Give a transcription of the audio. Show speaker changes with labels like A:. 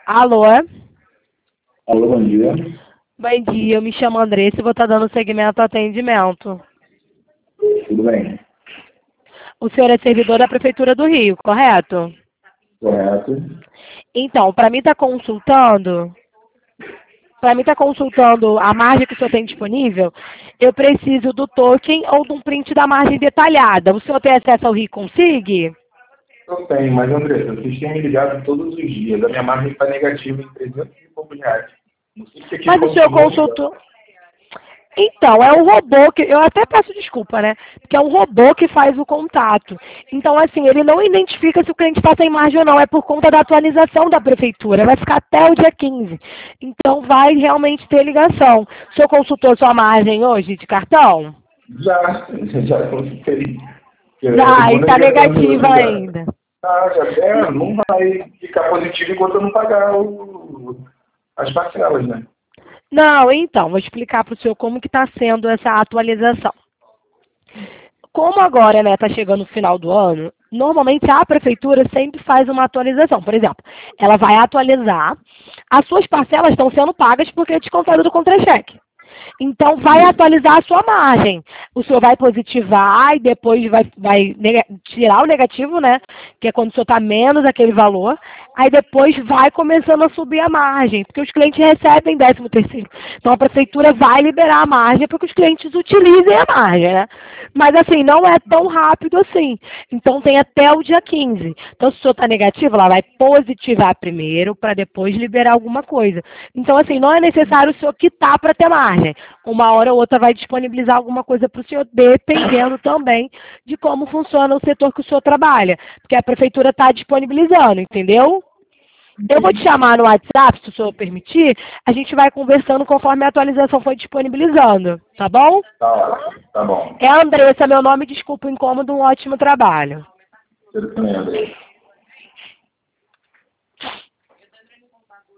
A: Alô?
B: Alô, bom dia.
A: Bom dia, eu me chamo Andressa e vou estar dando segmento ao atendimento.
B: Tudo bem?
A: O senhor é servidor da Prefeitura do Rio, correto?
B: Correto.
A: Então, para mim estar consultando a margem que o senhor tem disponível, eu preciso do token ou de um print da margem detalhada. O senhor tem acesso ao RiConsig?
B: Eu tenho, mas Andressa, vocês têm me ligado todos os dias. A minha margem está negativa em 300 e poucos reais. Não sei se aqui
A: Mas o senhor
B: continua ligado.
A: consultou. Então, é um robô que. Eu até peço desculpa, né? Porque é um robô que faz o contato. Então, assim, ele não identifica se o cliente está sem margem ou não. É por conta da atualização da prefeitura. Vai ficar até o dia 15. Então, vai realmente ter ligação. O senhor consultou sua margem hoje de cartão?
B: Já consultei.
A: Ah, e
B: Quando
A: está
B: ele
A: negativa ainda.
B: já até não vai ficar positivo enquanto eu não pagar as parcelas, né?
A: Não, então, vou explicar para o senhor como que está sendo essa atualização. Como agora, né, está chegando o final do ano, normalmente a prefeitura sempre faz uma atualização. Por exemplo, ela vai atualizar, as suas parcelas estão sendo pagas porque é descontado do contra-cheque. Então, vai atualizar a sua margem. O senhor vai positivar e depois vai tirar o negativo, né? Que é quando o senhor está menos aquele valor. Aí depois vai começando a subir a margem, porque os clientes recebem 13º. Então, a prefeitura vai liberar a margem para que os clientes utilizem a margem, né? Mas, assim, não é tão rápido assim. Então, tem até o dia 15. Então, se o senhor está negativo, ela vai positivar primeiro para depois liberar alguma coisa. Então, assim, não é necessário o senhor quitar para ter margem. Uma hora ou outra vai disponibilizar alguma coisa para o senhor, dependendo também de como funciona o setor que o senhor trabalha. Porque a prefeitura está disponibilizando, entendeu? Eu vou te chamar no WhatsApp, se o senhor permitir, a gente vai conversando conforme a atualização for disponibilizando, tá bom?
B: Tá ótimo, tá bom.
A: É a Andressa, meu nome, desculpa o incômodo, um ótimo trabalho.
B: Tudo bem, Andressa.